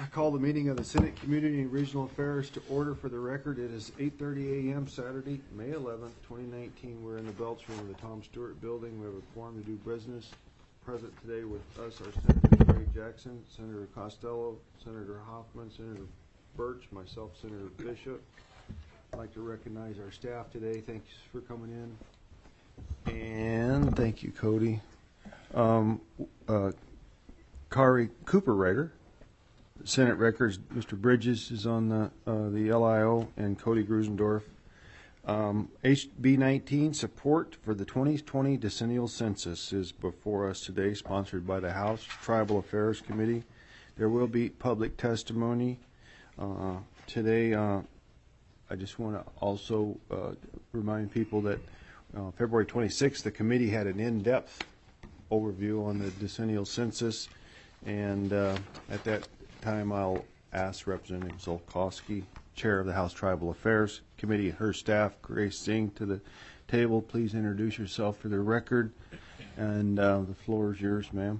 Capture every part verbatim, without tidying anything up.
I call the meeting of the Senate Community and Regional Affairs to order. For the record, it is eight thirty a m Saturday, May eleventh, twenty nineteen. We're in the Belts Room of the Tom Stewart Building. We have a quorum to do business. Present today with us are Senator Gray Jackson, Senator Costello, Senator Hoffman, Senator Birch, myself, Senator Bishop. I'd like to recognize our staff today. Thanks for coming in. And thank you, Cody. Um, uh, Kari Cooper-Writer. Senate Records, Mister Bridges is on the uh, the L I O, and Cody Grusendorf. Um, H B nineteen, support for the twenty twenty decennial census, is before us today, sponsored by the House Tribal Affairs Committee. There will be public testimony uh, today. Uh, I just want to also uh, remind people that uh, February twenty-sixth, the committee had an in-depth overview on the decennial census, and uh, at that time I'll ask Representative Zolkowski, Chair of the House Tribal Affairs Committee, and her staff, Grace Singh, to the table. Please introduce yourself for the record, and uh, the floor is yours, ma'am.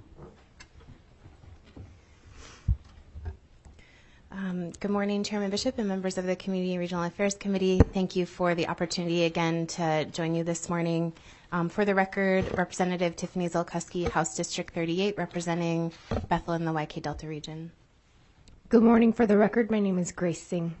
Um, good morning, Chairman Bishop and members of the Community and Regional Affairs Committee. Thank you for the opportunity again to join you this morning. Um, for the record, Representative Tiffany Zolkowski, House District thirty-eight, representing Bethel in the Y K Delta region. Good morning. For the record, my name is Grace Singh.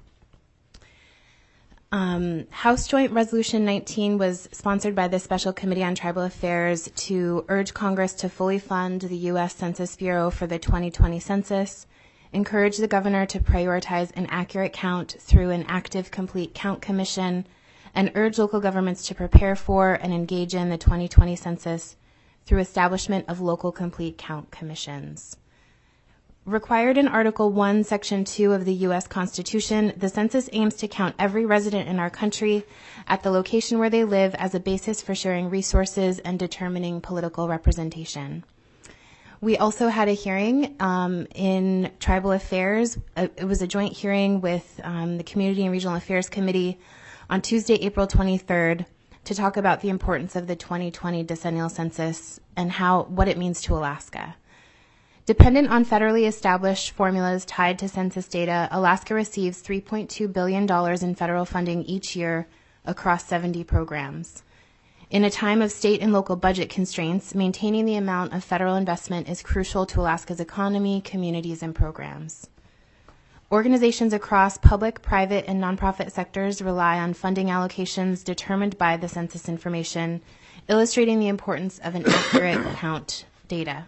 Um, House Joint Resolution nineteen was sponsored by the Special Committee on Tribal Affairs to urge Congress to fully fund the U S Census Bureau for the twenty twenty census, encourage the governor to prioritize an accurate count through an active complete count commission, and urge local governments to prepare for and engage in the twenty twenty census through establishment of local complete count commissions. Required in Article one, Section two of the U S Constitution, the census aims to count every resident in our country at the location where they live as a basis for sharing resources and determining political representation. We also had a hearing um, in Tribal Affairs. Uh, it was a joint hearing with um, the Community and Regional Affairs Committee on Tuesday, April twenty-third, to talk about the importance of the twenty twenty decennial census and how what it means to Alaska. Dependent on federally established formulas tied to census data, Alaska receives three point two billion dollars in federal funding each year across seventy programs. In a time of state and local budget constraints, maintaining the amount of federal investment is crucial to Alaska's economy, communities, and programs. Organizations across public, private, and nonprofit sectors rely on funding allocations determined by the census information, illustrating the importance of an accurate count data.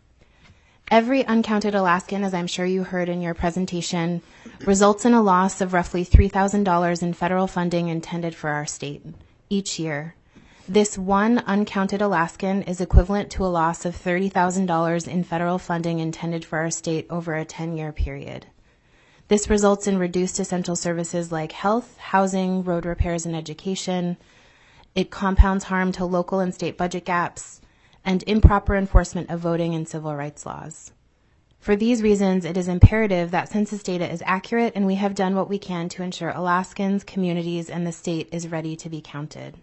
Every uncounted Alaskan, as I'm sure you heard in your presentation, results in a loss of roughly three thousand dollars in federal funding intended for our state each year. This one uncounted Alaskan is equivalent to a loss of thirty thousand dollars in federal funding intended for our state over a ten-year period. This results in reduced essential services like health, housing, road repairs, and education. It compounds harm to local and state budget gaps, and improper enforcement of voting and civil rights laws. For these reasons, it is imperative that census data is accurate, and we have done what we can to ensure Alaskans, communities, and the state is ready to be counted.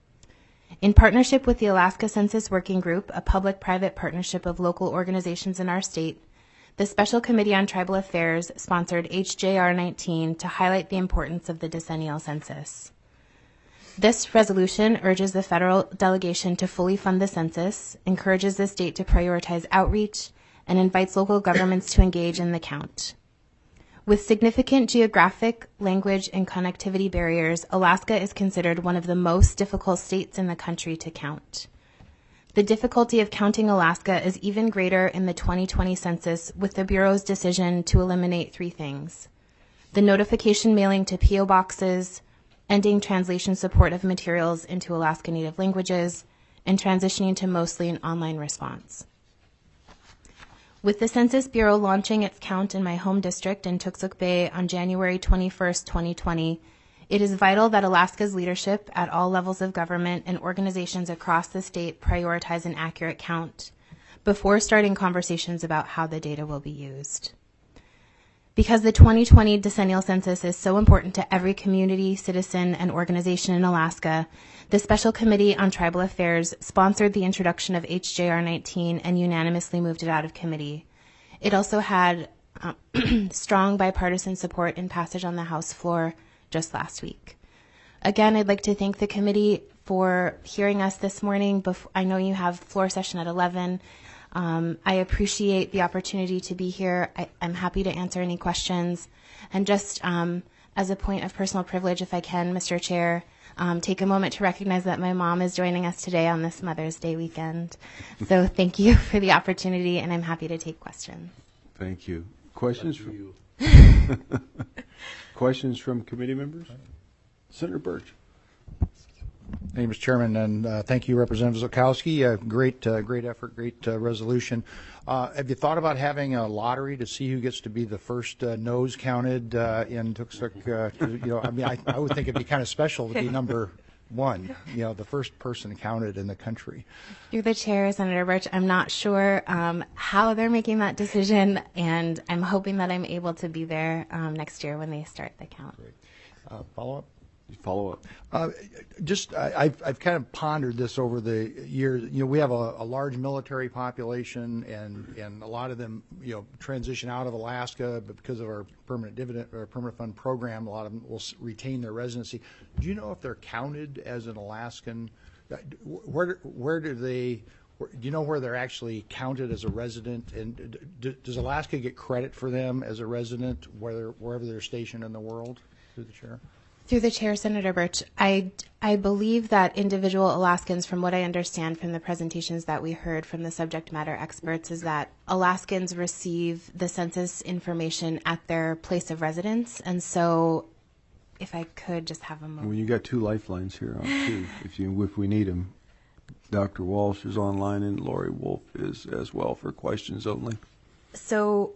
In partnership with the Alaska Census Working Group, a public-private partnership of local organizations in our state, the Special Committee on Tribal Affairs sponsored H J R nineteen to highlight the importance of the decennial census. This resolution urges the federal delegation to fully fund the census, encourages the state to prioritize outreach, and invites local governments to engage in the count. With significant geographic, language, and connectivity barriers, Alaska is considered one of the most difficult states in the country to count. The difficulty of counting Alaska is even greater in the twenty twenty census, with the Bureau's decision to eliminate three things: the notification mailing to P O boxes, ending translation support of materials into Alaska Native languages, and transitioning to mostly an online response. With the Census Bureau launching its count in my home district in Tooksuk Bay on January twenty-first, twenty twenty, it is vital that Alaska's leadership at all levels of government and organizations across the state prioritize an accurate count before starting conversations about how the data will be used. Because the twenty twenty decennial census is so important to every community, citizen, and organization in Alaska, the Special Committee on Tribal Affairs sponsored the introduction of H J R nineteen and unanimously moved it out of committee. It also had uh, strong bipartisan support and passage on the House floor just last week. Again, I'd like to thank the committee for hearing us this morning. Bef- I know you have floor session at eleven. Um, I appreciate the opportunity to be here. I, I'm happy to answer any questions. And just um, as a point of personal privilege, if I can, Mister Chair, um, take a moment to recognize that my mom is joining us today on this Mother's Day weekend. So thank you for the opportunity, and I'm happy to take questions. Thank you. Questions from questions from committee members? Senator Birch. Thank you, Mister Chairman, and uh, thank you, Representative Zukowski. Uh, great, uh, great effort, great uh, resolution. Uh, have you thought about having a lottery to see who gets to be the first uh, nose counted uh, in Tuxtla? Uh, you know, I mean, I, I would think it'd be kind of special to be number one. You know, the first person counted in the country. Through the chair, Senator Birch, I'm not sure um, how they're making that decision, and I'm hoping that I'm able to be there um, next year when they start the count. Great. Uh, follow up. Follow up. Uh, just, I, I've, I've kind of pondered this over the years. You know, we have a, a large military population, and, and a lot of them, you know, transition out of Alaska, but because of our permanent dividend or permanent fund program, a lot of them will retain their residency. Do you know if they're counted as an Alaskan? Where, where do they? Where, do you know where they're actually counted as a resident? And d- does Alaska get credit for them as a resident, whether wherever they're stationed in the world? Through the chair. Through the chair, Senator Birch, I, I believe that individual Alaskans, from what I understand from the presentations that we heard from the subject matter experts, is that Alaskans receive the census information at their place of residence. And so if I could just have a moment. Well, you got two lifelines here, on too, if you if we need them. Doctor Walsh is online, and Lori Wolf is as well for questions only. So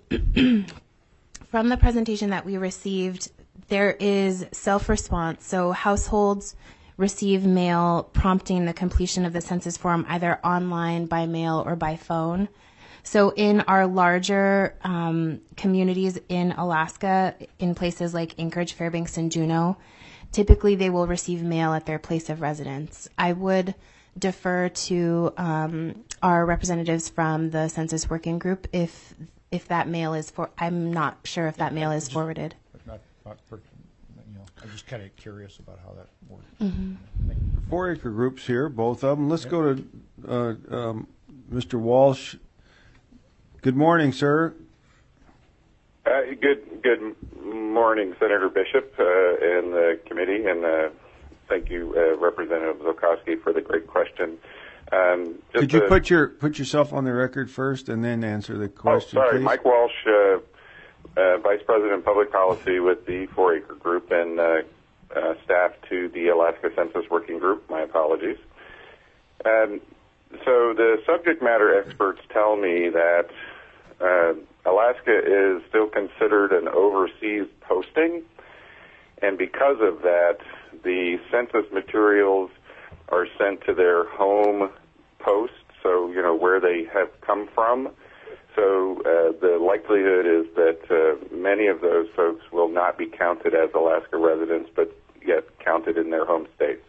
from the presentation that we received, there is self-response. So households receive mail prompting the completion of the census form either online, by mail, or by phone. So in our larger um, communities in Alaska, in places like Anchorage, Fairbanks, and Juneau, typically they will receive mail at their place of residence. I would defer to um, our representatives from the Census Working Group if if that mail is for. I'm not sure if that mail is forwarded. Not, not for, you know, I'm just kind of curious about how that works. Mm-hmm. Four acre groups here, both of them. Let's yep. go to uh, um, Mister Walsh. Good morning, sir. Uh, good good morning, Senator Bishop uh, and the committee, and uh, thank you, uh, Representative Zukowski, for the great question. Um, Could you to, put your put yourself on the record first, and then answer the question? Oh, sorry, please? Mike Walsh, uh, uh, Vice President of Public Policy with the Four Acre Group, and uh, uh, staff to the Alaska Census Working Group. My apologies. Um, so the subject matter experts tell me that uh, Alaska is still considered an overseas posting, and because of that, the census materials are sent to their home post, so, you know, where they have come from. So uh, the likelihood is that uh, many of those folks will not be counted as Alaska residents, but yet counted in their home states.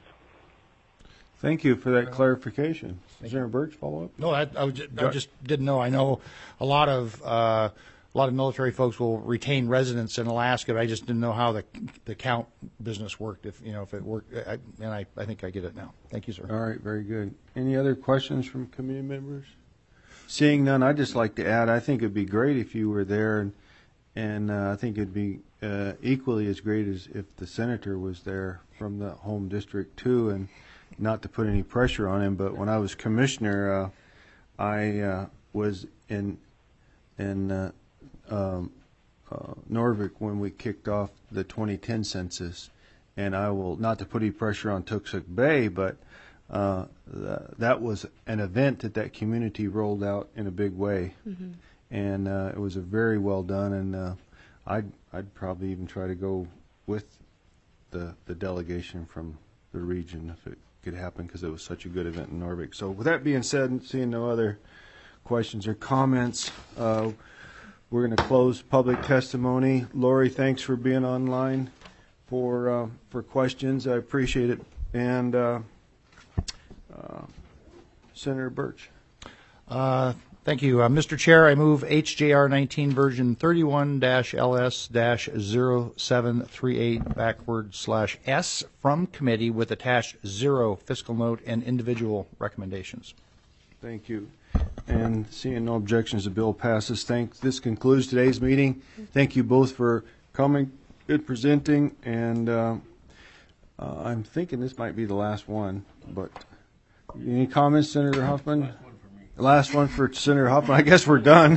Thank you for that clarification. Senator Birch, follow up? No, I, I, was just, I just didn't know. I know a lot of uh, a lot of military folks will retain residence in Alaska, but I just didn't know how the the count business worked. If you know if it worked, I, and I, I think I get it now. Thank you, sir. All right, very good. Any other questions from committee members? Seeing none, I'd just like to add, I think it'd be great if you were there, and and uh, I think it'd be uh, equally as great as if the senator was there from the home district too. And not to put any pressure on him, but when I was commissioner, uh, I uh, was in in uh, um, uh, Norvik when we kicked off the twenty ten census, and I will, not to put any pressure on Tuxtla Bay, but uh, th- that was an event that that community rolled out in a big way, mm-hmm. and uh, it was a very well done, and uh, I'd I'd probably even try to go with the the delegation from the region if it could happen, because it was such a good event in Norvik. So with that being said, seeing no other questions or comments, uh, we're going to close public testimony. Lori, thanks for being online for uh, for questions. I appreciate it. And uh, uh, Senator Birch. Uh, Thank you. Uh, Mister Chair, I move H J R nineteen version thirty-one L S zero seven three eight backward slash S from committee with attached zero fiscal note and individual recommendations. Thank you. And seeing no objections, the bill passes. Thank. This concludes today's meeting. Thank you both for coming and presenting. And uh, uh, I'm thinking this might be the last one. But any comments, Senator Huffman? Last one for Senator Huffman. I guess we're done.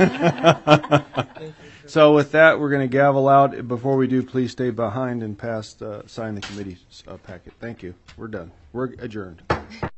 So with that, we're going to gavel out. Before we do, please stay behind and pass, uh, sign the committee uh, packet. Thank you. We're done. We're adjourned.